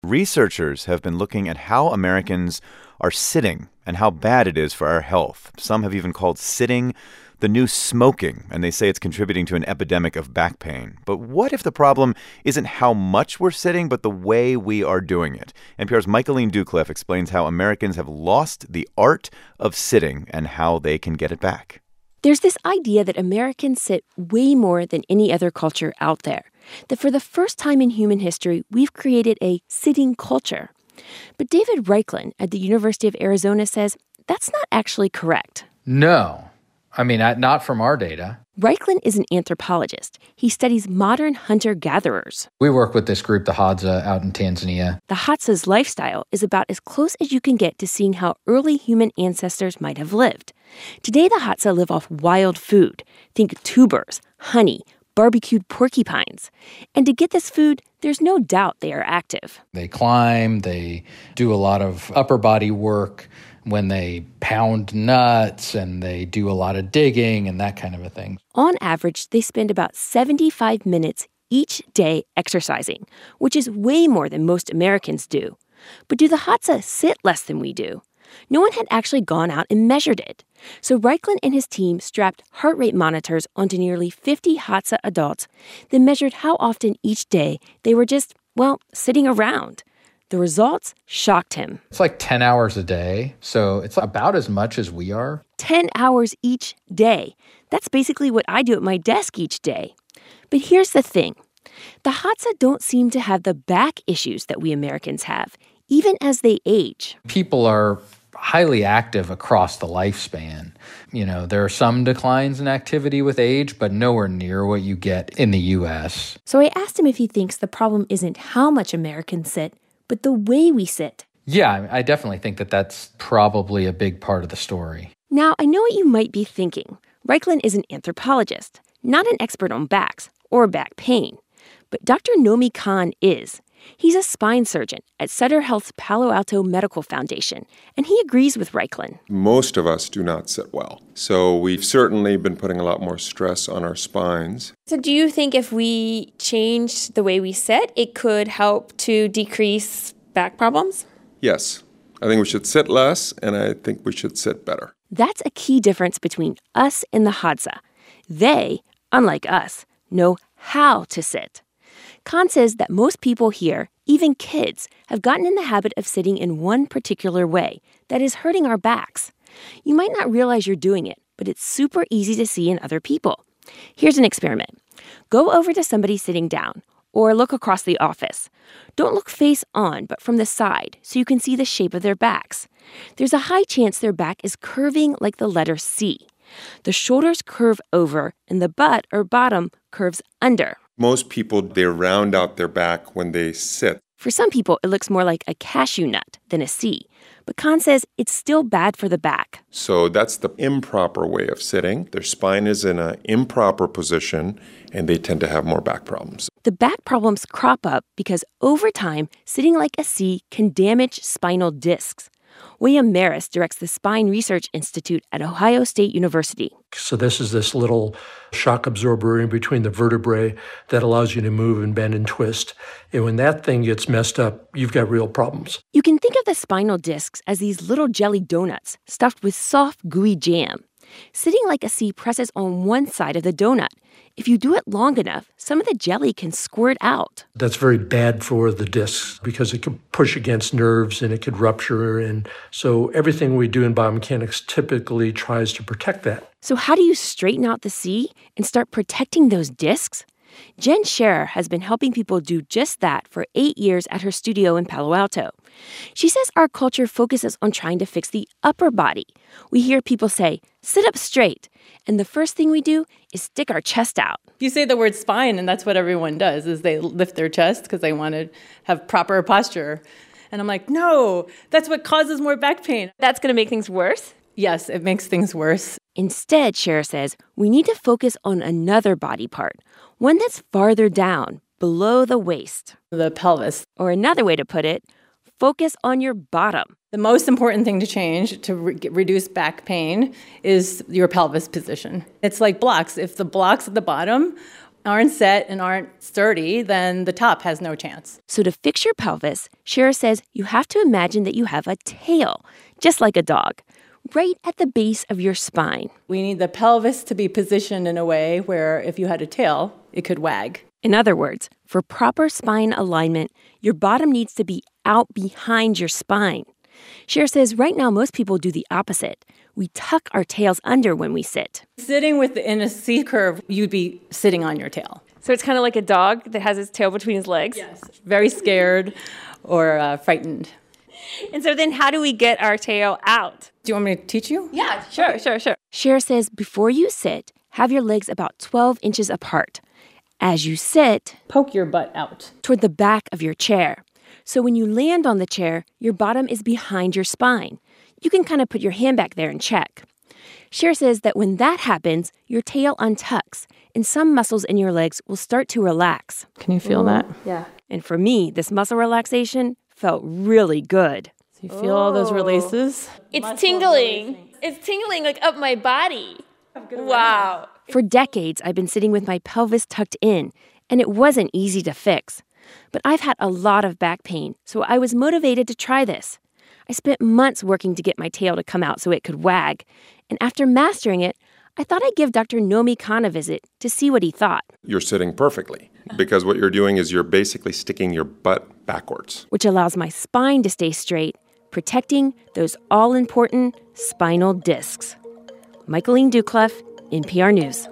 Researchers have been looking at how Americans are sitting and how bad it is for our health. Some have even called sitting the new smoking, and they say it's contributing to an epidemic of back pain. But what if the problem isn't how much we're sitting, but the way we are doing it? NPR's Michaeline Doucleff explains how Americans have lost the art of sitting and how they can get it back. There's this idea that Americans sit way more than any other culture out there, that for the first time in human history, we've created a sitting culture. But David Reichlin at the University of Arizona says that's not actually correct. No. I mean, not from our data. Reichlin is an anthropologist. He studies modern hunter-gatherers. We work with this group, the Hadza, out in Tanzania. The Hadza's lifestyle is about as close as you can get to seeing how early human ancestors might have lived. Today, the Hadza live off wild food. Think tubers, honey, barbecued porcupines. And to get this food, there's no doubt they are active. They climb, they do a lot of upper body work when they pound nuts, and they do a lot of digging and that kind of a thing. On average, they spend about 75 minutes each day exercising, which is way more than most Americans do. But do the Hadza sit less than we do? No one had actually gone out and measured it. So Reichlin and his team strapped heart rate monitors onto nearly 50 Hadza adults, then measured how often each day they were just, sitting around. The results shocked him. It's like 10 hours a day, so it's about as much as we are. 10 hours each day. That's basically what I do at my desk each day. But here's the thing. The Hadza don't seem to have the back issues that we Americans have, even as they age. People are highly active across the lifespan. You know, there are some declines in activity with age, but nowhere near what you get in the U.S. So I asked him if he thinks the problem isn't how much Americans sit, but the way we sit. Yeah, I definitely think that that's probably a big part of the story. Now, I know what you might be thinking. Reichlin is an anthropologist, not an expert on backs or back pain. But Dr. Nomi Khan is. He's a spine surgeon at Sutter Health's Palo Alto Medical Foundation, and he agrees with Reichlin. Most of us do not sit well. So we've certainly been putting a lot more stress on our spines. So do you think if we change the way we sit, it could help to decrease back problems? Yes. I think we should sit less, and I think we should sit better. That's a key difference between us and the Hadza. They, unlike us, know how to sit. Khan says that most people here, even kids, have gotten in the habit of sitting in one particular way that is hurting our backs. You might not realize you're doing it, but it's super easy to see in other people. Here's an experiment. Go over to somebody sitting down, or look across the office. Don't look face on, but from the side, so you can see the shape of their backs. There's a high chance their back is curving like the letter C. The shoulders curve over, and the butt or bottom curves under. Most people, they round out their back when they sit. For some people, it looks more like a cashew nut than a C. But Khan says it's still bad for the back. So that's the improper way of sitting. Their spine is in an improper position, and they tend to have more back problems. The back problems crop up because over time, sitting like a C can damage spinal discs. William Maris directs the Spine Research Institute at Ohio State University. So this is this little shock absorber in between the vertebrae that allows you to move and bend and twist. And when that thing gets messed up, you've got real problems. You can think of the spinal discs as these little jelly donuts stuffed with soft, gooey jam. Sitting like a C presses on one side of the donut. If you do it long enough, some of the jelly can squirt out. That's very bad for the discs because it could push against nerves and it could rupture. And so everything we do in biomechanics typically tries to protect that. So how do you straighten out the C and start protecting those discs? Jen Scherer has been helping people do just that for 8 years at her studio in Palo Alto. She says our culture focuses on trying to fix the upper body. We hear people say, sit up straight. And the first thing we do is stick our chest out. You say the word spine, and that's what everyone does, is they lift their chest because they want to have proper posture. And I'm like, no, that's what causes more back pain. That's going to make things worse? Yes, it makes things worse. Instead, Scherer says, we need to focus on another body part, one that's farther down, below the waist. The pelvis. Or another way to put it, focus on your bottom. The most important thing to change to reduce back pain is your pelvis position. It's like blocks. If the blocks at the bottom aren't set and aren't sturdy, then the top has no chance. So to fix your pelvis, Shira says you have to imagine that you have a tail, just like a dog, right at the base of your spine. We need the pelvis to be positioned in a way where if you had a tail, it could wag. In other words, for proper spine alignment, your bottom needs to be out behind your spine. Shira says right now most people do the opposite. We tuck our tails under when we sit. Sitting in a C curve, you'd be sitting on your tail. So it's kind of like a dog that has its tail between his legs? Yes. Very scared or frightened. And so then how do we get our tail out? Do you want me to teach you? Yeah, sure. Shira says before you sit, have your legs about 12 inches apart. As you sit, Poke your butt out. toward the back of your chair. So when you land on the chair, your bottom is behind your spine. You can kind of put your hand back there and check. Shira says that when that happens, your tail untucks, and some muscles in your legs will start to relax. Can you feel that? Yeah. And for me, this muscle relaxation felt really good. So you feel all those releases? It's tingling. It's tingling like up my body. Wow. For decades, I've been sitting with my pelvis tucked in, and it wasn't easy to fix. But I've had a lot of back pain, so I was motivated to try this. I spent months working to get my tail to come out so it could wag. And after mastering it, I thought I'd give Dr. Nomi Khan a visit to see what he thought, You're sitting perfectly because what you're doing is you're basically sticking your butt backwards. which allows my spine to stay straight, protecting those all-important spinal discs. Michaeline Duclough, NPR News.